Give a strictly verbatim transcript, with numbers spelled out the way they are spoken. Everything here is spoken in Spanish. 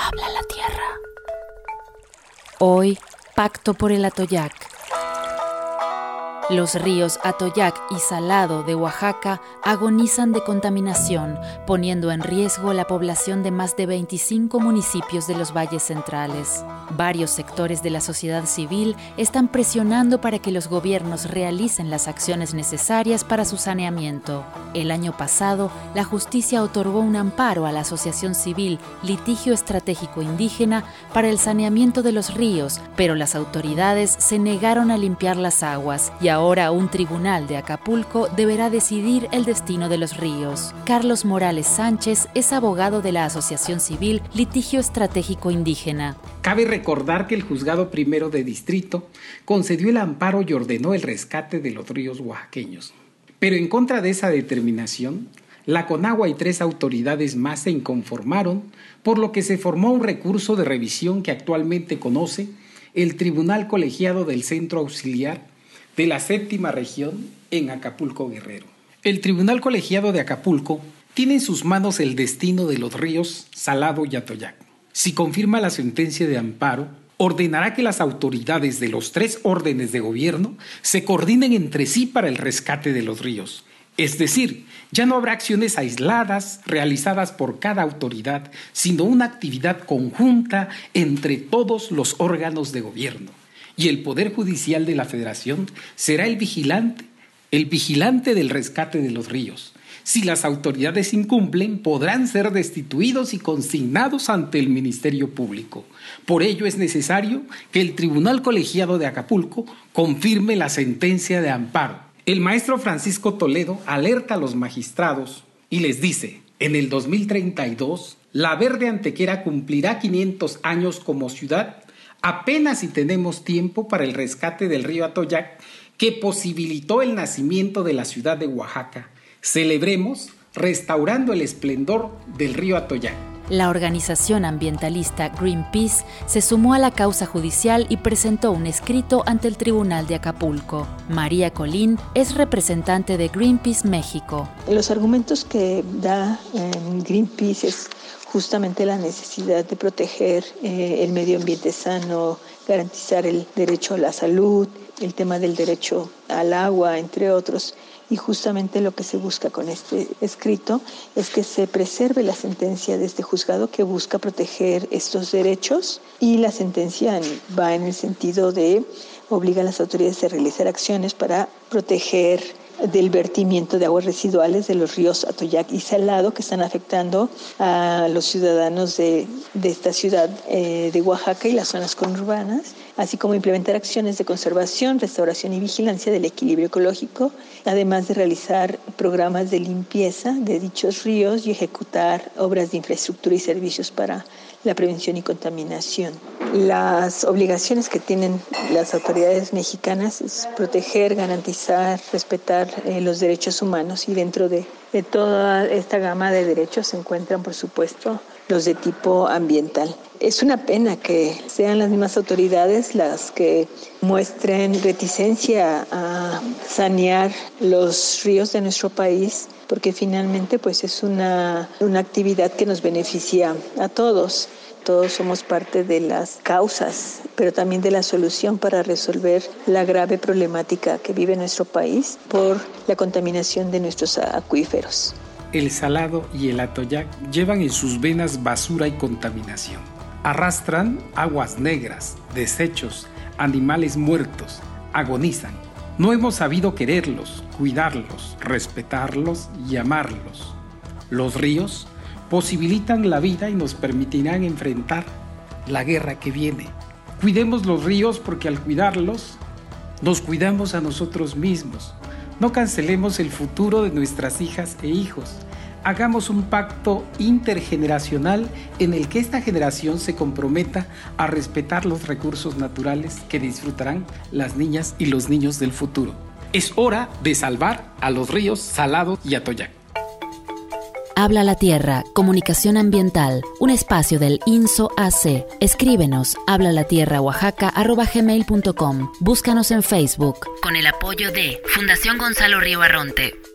Habla la tierra. Hoy, Pacto por el Atoyac. Los ríos Atoyac y Salado de Oaxaca agonizan de contaminación, poniendo en riesgo la población de más de veinticinco municipios de los valles centrales. Varios sectores de la sociedad civil están presionando para que los gobiernos realicen las acciones necesarias para su saneamiento. El año pasado, la justicia otorgó un amparo a la asociación civil Litigio Estratégico Indígena para el saneamiento de los ríos, pero las autoridades se negaron a limpiar las aguas y ahora un tribunal de Acapulco deberá decidir el destino de los ríos. Carlos Morales Sánchez es abogado de la asociación civil Litigio Estratégico Indígena. Cabe recordar que el Juzgado Primero de Distrito concedió el amparo y ordenó el rescate de los ríos oaxaqueños. Pero en contra de esa determinación, la CONAGUA y tres autoridades más se inconformaron, por lo que se formó un recurso de revisión que actualmente conoce el Tribunal Colegiado del Centro Auxiliar de la Séptima Región en Acapulco, Guerrero. El Tribunal Colegiado de Acapulco tiene en sus manos el destino de los ríos Salado y Atoyac. Si confirma la sentencia de amparo, ordenará que las autoridades de los tres órdenes de gobierno se coordinen entre sí para el rescate de los ríos. Es decir, ya no habrá acciones aisladas realizadas por cada autoridad, sino una actividad conjunta entre todos los órganos de gobierno. Y el Poder Judicial de la Federación será el vigilante, el vigilante del rescate de los ríos. Si las autoridades incumplen, podrán ser destituidos y consignados ante el Ministerio Público. Por ello es necesario que el Tribunal Colegiado de Acapulco confirme la sentencia de amparo. El maestro Francisco Toledo alerta a los magistrados y les dice: en el dos mil treinta y dos, la Verde Antequera cumplirá quinientos años como ciudad. Apenas si tenemos tiempo para el rescate del río Atoyac, que posibilitó el nacimiento de la ciudad de Oaxaca. Celebremos restaurando el esplendor del río Atoyac. La organización ambientalista Greenpeace se sumó a la causa judicial y presentó un escrito ante el Tribunal de Acapulco. María Colín es representante de Greenpeace México. Los argumentos que da eh, Greenpeace es justamente la necesidad de proteger eh, el medio ambiente sano, garantizar el derecho a la salud, el tema del derecho al agua, entre otros. Y justamente lo que se busca con este escrito es que se preserve la sentencia de este juzgado que busca proteger estos derechos, y la sentencia va en el sentido de obligar a las autoridades a realizar acciones para proteger del vertimiento de aguas residuales de los ríos Atoyac y Salado, que están afectando a los ciudadanos de, de esta ciudad eh, de Oaxaca y las zonas conurbanas, así como implementar acciones de conservación, restauración y vigilancia del equilibrio ecológico, además de realizar programas de limpieza de dichos ríos y ejecutar obras de infraestructura y servicios para la prevención y contaminación. Las obligaciones que tienen las autoridades mexicanas es proteger, garantizar, respetar eh, los derechos humanos, y dentro de, de toda esta gama de derechos se encuentran, por supuesto, los de tipo ambiental. Es una pena que sean las mismas autoridades las que muestren reticencia a sanear los ríos de nuestro país, porque finalmente pues es una, una actividad que nos beneficia a todos. Todos somos parte de las causas, pero también de la solución para resolver la grave problemática que vive nuestro país por la contaminación de nuestros acuíferos. El Salado y el Atoyac llevan en sus venas basura y contaminación. Arrastran aguas negras, desechos, animales muertos, agonizan. No hemos sabido quererlos, cuidarlos, respetarlos y amarlos. Los ríos posibilitan la vida y nos permitirán enfrentar la guerra que viene. Cuidemos los ríos, porque al cuidarlos, nos cuidamos a nosotros mismos. No cancelemos el futuro de nuestras hijas e hijos. Hagamos un pacto intergeneracional en el que esta generación se comprometa a respetar los recursos naturales que disfrutarán las niñas y los niños del futuro. Es hora de salvar a los ríos Salado y Atoyac. Habla la Tierra, Comunicación Ambiental, un espacio del INSO A C. Escríbenos, hablalatierraoaxaca arroba gmail punto com. Búscanos en Facebook. Con el apoyo de Fundación Gonzalo Río Arronte.